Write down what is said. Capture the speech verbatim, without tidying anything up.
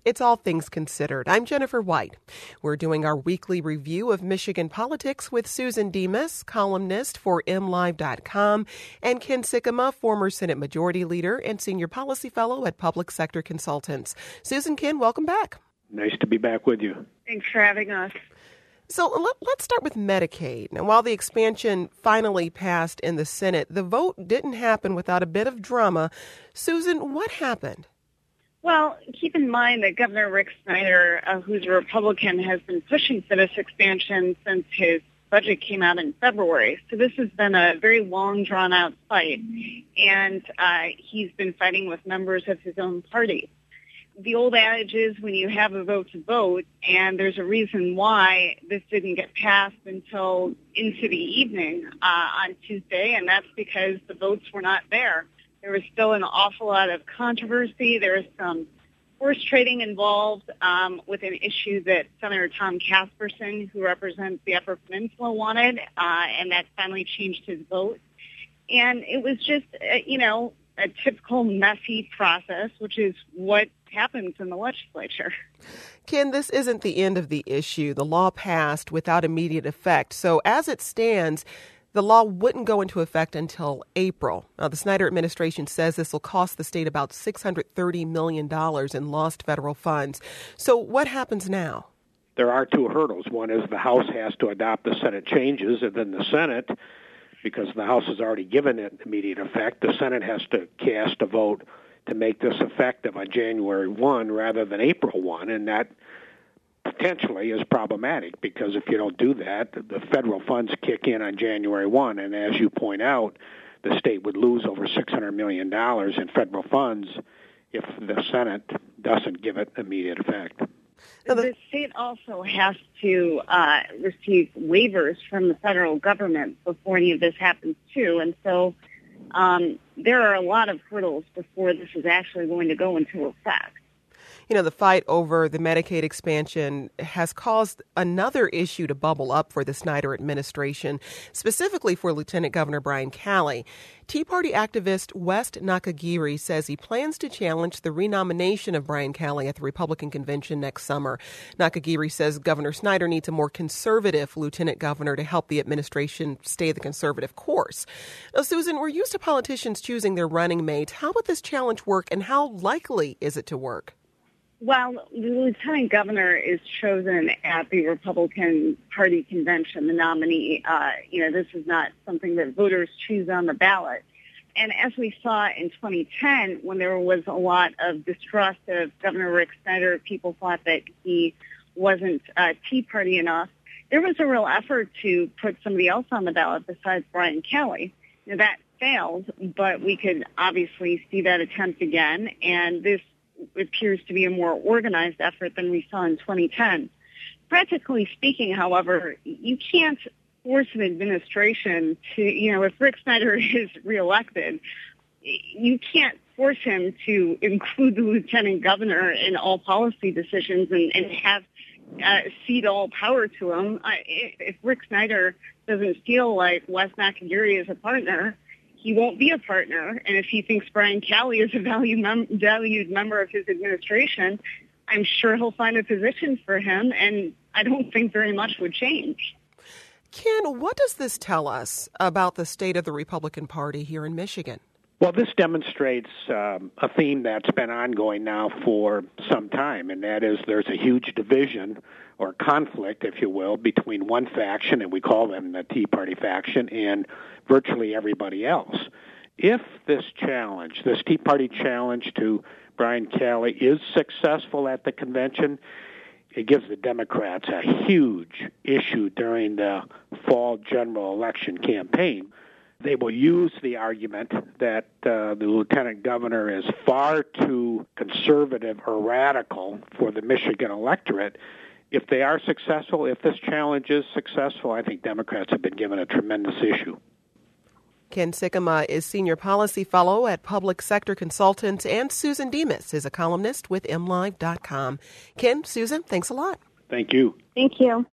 It's All Things Considered. I'm Jennifer White. We're doing our weekly review of Michigan politics with Susan Demas, columnist for M Live dot com, and Ken Sikkema, former Senate Majority Leader and Senior Policy Fellow at Public Sector Consultants. Susan, Ken, welcome back. Nice to be back with you. Thanks for having us. So let, let's start with Medicaid. Now, while the expansion finally passed in the Senate, the vote didn't happen without a bit of drama. Susan, what happened? Well, keep in mind that Governor Rick Snyder, uh, who's a Republican, has been pushing for this expansion since his budget came out in February. So this has been a very long, drawn-out fight, and uh, he's been fighting with members of his own party. The old adage is when you have a vote to vote, and there's a reason why this didn't get passed until into the evening uh, on Tuesday, and that's because the votes were not there. There was still an awful lot of controversy. There was some horse trading involved um, with an issue that Senator Tom Casperson, who represents the Upper Peninsula, wanted, uh, and that finally changed his vote. And it was just, uh, you know, a typical messy process, which is what happens in the legislature. Ken, this isn't the end of the issue. The law passed without immediate effect. So as it stands, the law wouldn't go into effect until April. Now, the Snyder administration says this will cost the state about six hundred thirty million dollars in lost federal funds. So what happens now? There are two hurdles. One is the House has to adopt the Senate changes, and then the Senate, because the House has already given it immediate effect, the Senate has to cast a vote to make this effective on January first rather than April first, and that potentially is problematic because if you don't do that, the federal funds kick in on January first, and as you point out, the state would lose over six hundred million dollars in federal funds if the Senate doesn't give it immediate effect. The state also has to uh, receive waivers from the federal government before any of this happens, too. And so um, there are a lot of hurdles before this is actually going to go into effect. You know, the fight over the Medicaid expansion has caused another issue to bubble up for the Snyder administration, specifically for Lieutenant Governor Brian Calley. Tea Party activist West Nakagiri says he plans to challenge the renomination of Brian Calley at the Republican convention next summer. Nakagiri says Governor Snyder needs a more conservative lieutenant governor to help the administration stay the conservative course. Now, Susan, we're used to politicians choosing their running mate. How would this challenge work, and how likely is it to work? Well, the lieutenant governor is chosen at the Republican Party convention, the nominee. Uh, you know, this is not something that voters choose on the ballot. And as we saw in twenty ten, when there was a lot of distrust of Governor Rick Snyder, people thought that he wasn't uh, Tea Party enough. There was a real effort to put somebody else on the ballot besides Brian Calley. Now, that failed, but we could obviously see that attempt again, and this appears to be a more organized effort than we saw in twenty ten. Practically speaking, however, you can't force an administration to, you know, if Rick Snyder is reelected, you can't force him to include the lieutenant governor in all policy decisions and, and have uh, cede all power to him. Uh, if, if Rick Snyder doesn't feel like Wes Nakagiri is a partner, he won't be a partner, and if he thinks Brian Calley is a valued, mem- valued member of his administration, I'm sure he'll find a position for him, and I don't think very much would change. Ken, what does this tell us about the state of the Republican Party here in Michigan? Well, this demonstrates um, a theme that's been ongoing now for some time, and that is there's a huge division or conflict, if you will, between one faction, and we call them the Tea Party faction, and virtually everybody else. If this challenge, this Tea Party challenge to Brian Calley is successful at the convention, it gives the Democrats a huge issue during the fall general election campaign. They will use the argument that uh, the lieutenant governor is far too conservative or radical for the Michigan electorate. If they are successful, if this challenge is successful, I think Democrats have been given a tremendous issue. Ken Sikkema is Senior Policy Fellow at Public Sector Consultants, and Susan Demas is a columnist with M Live dot com. Ken, Susan, thanks a lot. Thank you. Thank you.